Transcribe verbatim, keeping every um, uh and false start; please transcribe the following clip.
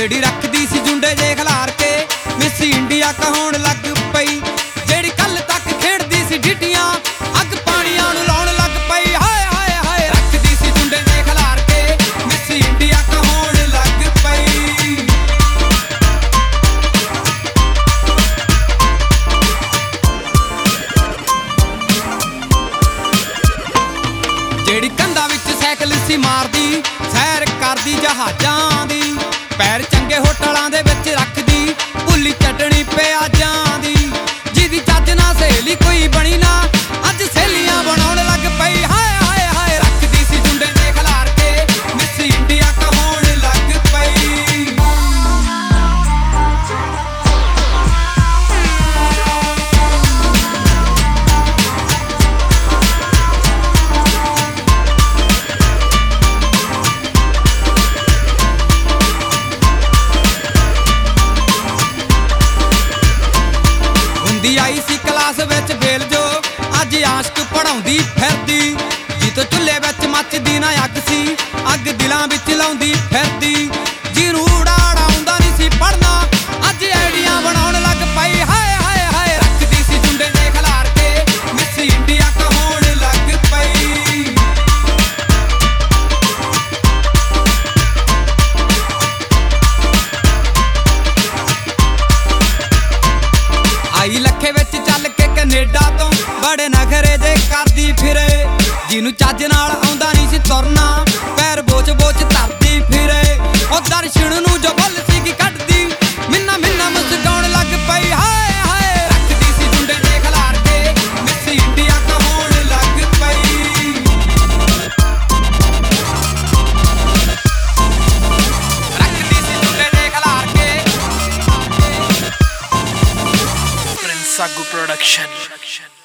ਜਿਹੜੀ ਰੱਖਦੀ ਸੀ ਜੁੰਡੇ ਜੇ ਖਿਲਾਰ ਕੇ ਮਿਸ ਇੰਡੀਆ ਕਹਾਉਣ ਲੱਗ ਪਈ। ਜਿਹੜੀ ਕੱਲ ਤੱਕ ਖੇਡਦੀ ਸੀ ਡਿੱਟੀਆਂ ਅੱਗ ਪਾਣੀਆਂ ਨੂੰ ਲਾਉਣ ਲੱਗ ਪਈ। ਹਾਏ ਹਾਏ ਹਾਏ ਰੱਖਦੀ ਸੀ ਜੁੰਡੇ ਜੇ ਖਿਲਾਰ ਕੇ ਮਿਸ ਇੰਡੀਆ ਕਹਾਉਣ ਲੱਗ ਪਈ। ਜਿਹੜੀ ਕੰਧਾਂ ਵਿੱਚ ਸਾਈਕਲ ਸੀ ਮਾਰਦੀ ਸੈਰ ਕਰਦੀ ਜਹਾਜ਼ਾਂ ਦੀ ਪੈਰ ਚੰਗੇ ਹੋਟਲਾਂ ਦੇ ਵਿੱਚ ਰੱਖਦੀ ਭੁੱਲੀ ਚਟਣੀ ਪਿਆਜ਼ਾਂ ਦੀ ਜਿਹਦੀ ਚੱਜ ਨਾ ਸਹੇਲੀ ਕੋਈ ਬਣੀ ਨਾ ਅੱਜ ਸਹੇਲੀਆਂ ਬਣਾਉਣ ਲੱਗ ਪਈ। ਹਾਏ ਹਾਏ ਹਾਏ ਰੱਖਦੀ ਸੀ ਜੁੰਡੇ ਜੇ ਖਿਲਾਰ ਕੇ ਮਿਸ ਇੰਡੀਆ ਕਹਾਉਣ ਲੱਗ ਪਈ। ਆਈ ਸੀ ਕਲਾਸ ਵਿੱਚ ਫੇਲ ਜੋ ਅੱਜ ਆਸ਼ਕ ਪੜਾਉਂਦੀ ਫਿਰਦੀ ਜੀ ਤੋਂ ਚੁੱਲ੍ਹੇ ਵਿੱਚ ਮੱਚਦੀ ਨਾ ਅੱਗ ਸੀ ਅੱਗ ਦਿਲਾਂ ਵਿੱਚ ਲਾਉਂਦੀ ਫਿਰਦੀ ਜਿਹਨੂੰ ਉਡਾੜਾ ਆਉਂਦਾ ਨਹੀਂ ਸੀ ਪੜਨਾ ਅੱਜ ਆਈਡੀਆਂ ਬਣਾਉਣ ਲੱਗ ਪਈ। ਹਾਏ ਹਾਏ ਹਾਏ ਰੱਖਦੀ ਸੀ ਜੁੰਡੇ ਜੇ ਖਿਲਾਰ ਕੇ ਮਿਸ ਇੰਡੀਆ ਕਹਾਉਣ ਲੱਗ ਪਈ। ਆਈ ਲੱਖੇ ਵਿੱਚ ਚੱਲ ਕੇ ਕੈਨੇਡਾ ਤੋਂ ਬੜੇ ਨਖਰੇ ਜੇ ਕਰਦੀ ਫਿਰੇ ਜਿਹਨੂੰ ਚੱਜ ਨਾਲ ਆਉਂਦਾ ਨਹੀਂ ਸੀ ਤੁਰਨਾ ਪੈਰ ਬੋਚ ਬੋਚ ਧਰਦੀ ਫਿਰੇ। ਉਹ ਦਰਸ਼ਨ ਨੂੰ ਜੋ ਬੁੱਲ ਸੀ ਕੀ ਕੱਢਦੀ ਮਿੰਨਾ ਮਿੰਨਾ ਮੁਸਕਾਉਣ ਲੱਗ ਪਈ। ਹਾਏ ਹਾਏ ਰੱਖਦੀ ਸੀ ਜੁੰਡੇ ਜੇ ਖਿਲਾਰ ਕੇ ਮਿਸ ਇੰਡੀਆ ਕਹਾਉਣ ਲੱਗ ਪਈ। ਰੱਖਦੀ ਸੀ ਜੁੰਡੇ ਜੇ ਖਿਲਾਰ ਕੇ Sagu Production.